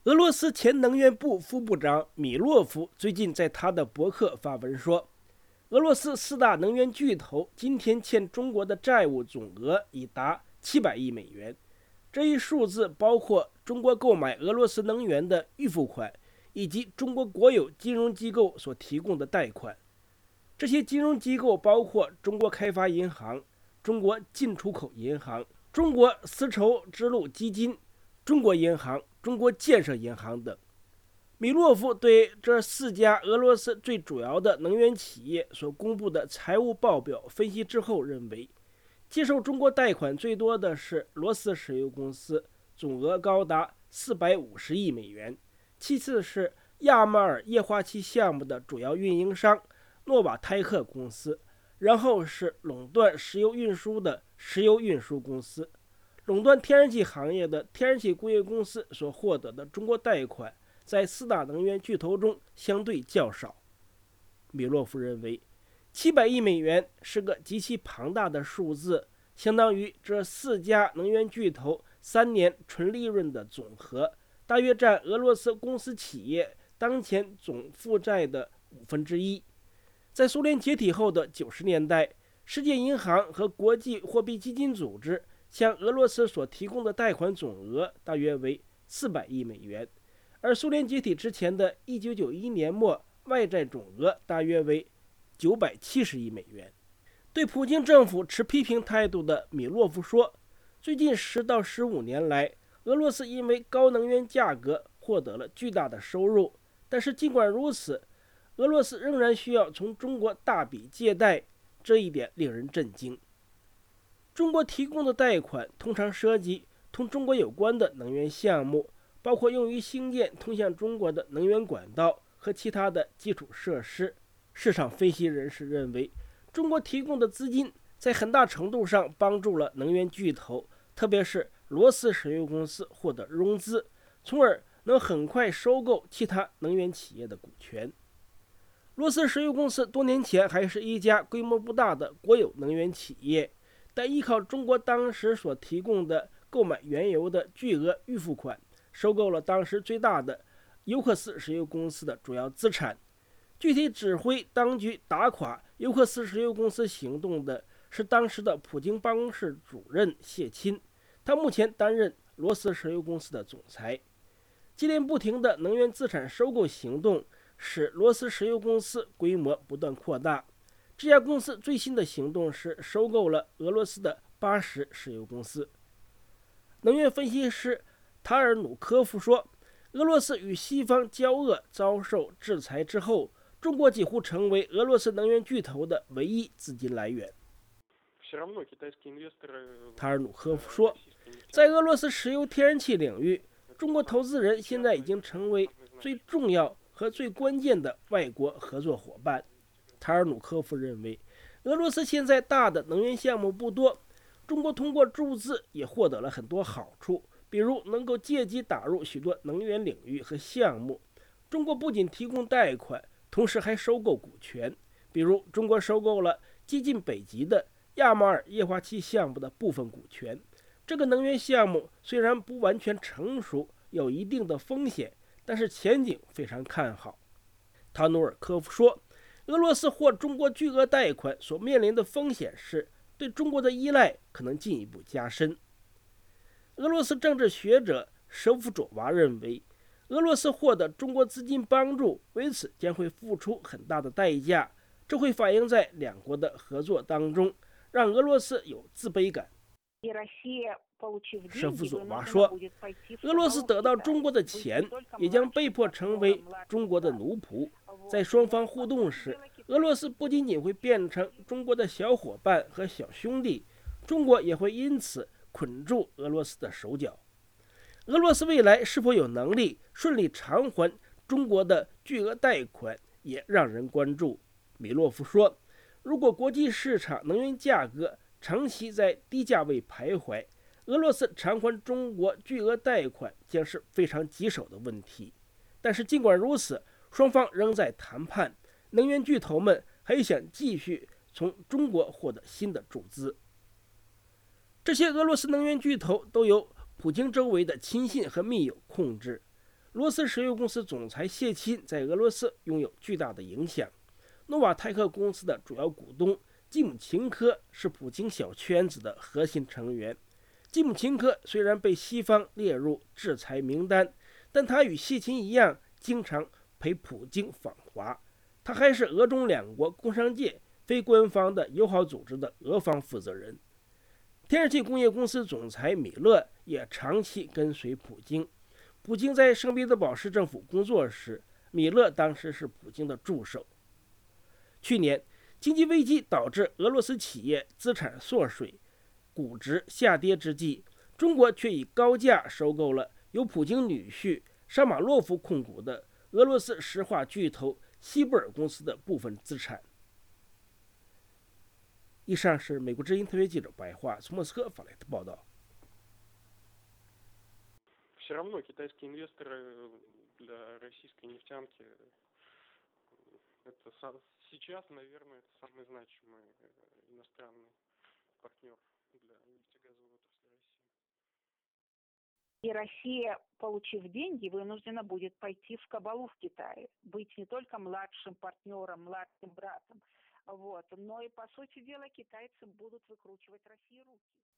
俄罗斯前能源部副部长米洛夫最近在他的博客发文说，俄罗斯四大能源巨头今天欠中国的债务总额已达700亿美元。这一数字包括中国购买俄罗斯能源的预付款，以及中国国有金融机构所提供的贷款。这些金融机构包括中国开发银行、中国进出口银行、中国丝绸之路基金、中国银行、中国建设银行等。米洛夫对这4家俄罗斯最主要的能源企业所公布的财务报表分析之后认为，接受中国贷款最多的是罗斯石油公司，总额高达450亿美元，其次是亚马尔液化气项目的主要运营商诺瓦泰克公司，然后是垄断石油运输的石油运输公司。垄断天然气行业的天然气工业公司所获得的中国贷款在4大能源巨头中相对较少。米洛夫认为，700亿美元是个极其庞大的数字，相当于这4家能源巨头3年纯利润的总和，大约占俄罗斯公司企业当前总负债的1/5。在苏联解体后的90年代，世界银行和国际货币基金组织向俄罗斯所提供的贷款总额大约为400亿美元，而苏联解体之前的1991年末，外债总额大约为970亿美元。对普京政府持批评态度的米洛夫说，最近10到15年来，俄罗斯因为高能源价格获得了巨大的收入，但是尽管如此，俄罗斯仍然需要从中国大笔借贷，这一点令人震惊。中国提供的贷款通常涉及同中国有关的能源项目，包括用于兴建通向中国的能源管道和其他的基础设施。市场分析人士认为，中国提供的资金在很大程度上帮助了能源巨头，特别是罗斯石油公司获得融资，从而能很快收购其他能源企业的股权。罗斯石油公司多年前还是一家规模不大的国有能源企业，但依靠中国当时所提供的购买原油的巨额预付款，收购了当时最大的尤克斯石油公司的主要资产。具体指挥当局打垮尤克斯石油公司行动的是当时的普京办公室主任谢钦，他目前担任罗斯石油公司的总裁。接连不停的能源资产收购行动使罗斯石油公司规模不断扩大。这家公司最新的行动是收购了俄罗斯的巴什石油公司。能源分析师塔尔努科夫说，俄罗斯与西方交恶遭受制裁之后，中国几乎成为俄罗斯能源巨头的唯一资金来源。塔尔努科夫说，在俄罗斯石油天然气领域，中国投资人现在已经成为最重要和最关键的外国合作伙伴。塔尔努科夫认为，俄罗斯现在大的能源项目不多，中国通过注资也获得了很多好处，比如能够借机打入许多能源领域和项目。中国不仅提供贷款，同时还收购股权，比如中国收购了接近北极的亚马尔液化气项目的部分股权。这个能源项目虽然不完全成熟，有一定的风险，但是前景非常看好。塔努尔科夫说，俄罗斯获中国巨额贷款所面临的风险是对中国的依赖可能进一步加深。俄罗斯政治学者舍夫佐娃认为，俄罗斯获得中国资金帮助，为此将会付出很大的代价，这会反映在两国的合作当中，让俄罗斯有自卑感。舍夫佐娃说，俄罗斯得到中国的钱，也将被迫成为中国的奴仆。在双方互动时，俄罗斯不仅仅会变成中国的小伙伴和小兄弟，中国也会因此捆住俄罗斯的手脚。俄罗斯未来是否有能力顺利偿还中国的巨额贷款，也让人关注。米洛夫说，如果国际市场能源价格长期在低价位徘徊，俄罗斯偿还中国巨额贷款将是非常棘手的问题。但是尽管如此，双方仍在谈判，能源巨头们还想继续从中国获得新的注资。这些俄罗斯能源巨头都由普京周围的亲信和密友控制。 罗斯石油公司总裁谢钦在俄罗斯拥有巨大的影响。诺瓦泰克公司的主要股东季姆琴科是普京小圈子的核心成员。季姆琴科虽然被西方列入制裁名单，但他与谢钦一样，经常陪普京访华。他还是俄中两国工商界非官方的友好组织的俄方负责人。天然气工业公司总裁米勒也长期跟随普京。普京在圣彼得堡市政府工作时，米勒当时是普京的助手。去年，经济危机导致俄罗斯企业资产缩水，股值下跌之际，中国却以高价收购了由普京女婿沙马洛夫控股的俄罗斯石化巨头西布尔公司的部分资产。以上是美国之音特约记者白桦从莫斯科发来的报道。 Все равно китайские инвесторы для российской нефтянки это сейчас, наверное, это самый значимый иностранный партнер для нефтегазовой отрасли России. И Россия, получив деньги, вынуждена будет пойти в кабалу в Китае, быть не только младшим партнером, младшим братом, но и, по сути дела, китайцы будут выкручивать России руки.